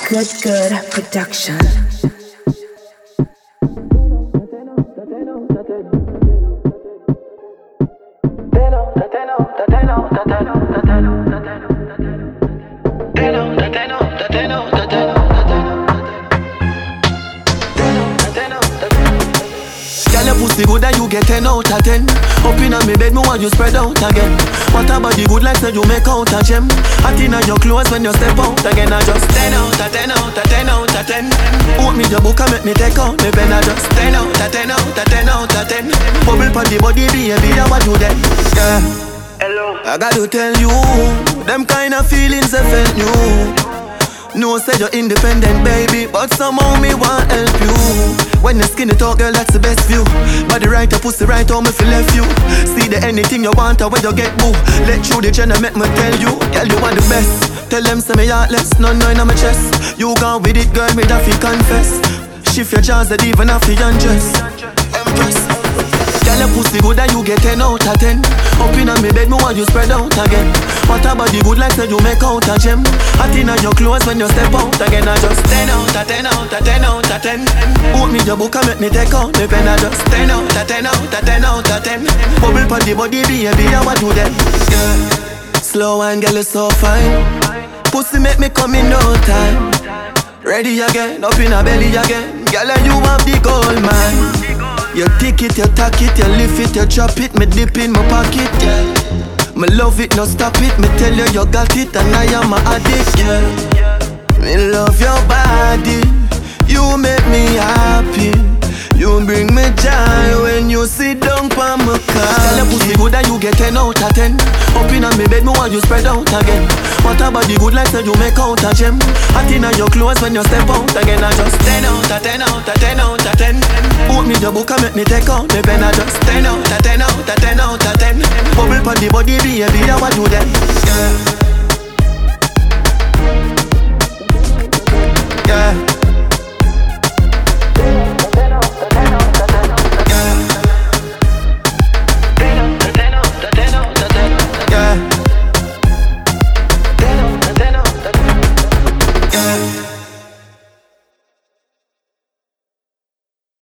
Good production. Pussy good and you get 10 out of 10. Up in me bed, me want you spread out again. What about the good like say you make out a gem? Hot in your clothes when you step out again. I just 10 out of 10 out of 10 out of 10. Open me your book and make me take out the pen. I just 10 out of 10 out of 10 out of 10. Bubble pon the body, baby, I want you then. Yeah. Hello. I got to tell you, them kind of feelings I felt new. No say you're independent, baby, but somehow me want help you. When you skinny talk, girl, that's the best view. Body right, your pussy right, how me feel left you. See the anything you want, or where you get boo. Let you the channel, make me tell you, girl, you are the best. Tell them say me heartless, none in my chest. You gone with it, girl, me that fi confess. Shift your jaws, that even have to undress. Empress. Girl, your pussy good and you get 10 out of 10. Up in me bed, me want you spread out again. What about the good like say you make out a gem? Hot in your clothes when you step out again. I just 10 out of 10 out of 10 out of 10. Open me your book and make me take out the pen. I just 10 out of 10 out of 10 out of 10. Bubble pon the body, baby, I want you then. Yeah. Slow and girl, it's so fine. Pussy make me come in no time. Ready again, up in a belly again. Girl, you have the gold mine. You take it, you tack it, you lift it, you drop it. Me dip in my pocket, yeah. Me love it, no stop it. Me tell you, you got it, and I am a addict, yeah. Me love your body. You make me happy. You bring me joy when you sit down on my car. Tell your pussy good and you get 10 out of 10. Up in me bed, me want you spread out again. What about the good like say you make out a gem? Hot in your clothes when you step out again. I just 10 out of 10 out of 10 out of 10. Open me your book and make me take out the pen. I just 10 out of 10 out of 10 out of 10. Bubble pon the body, baby, I want you then. Yeah.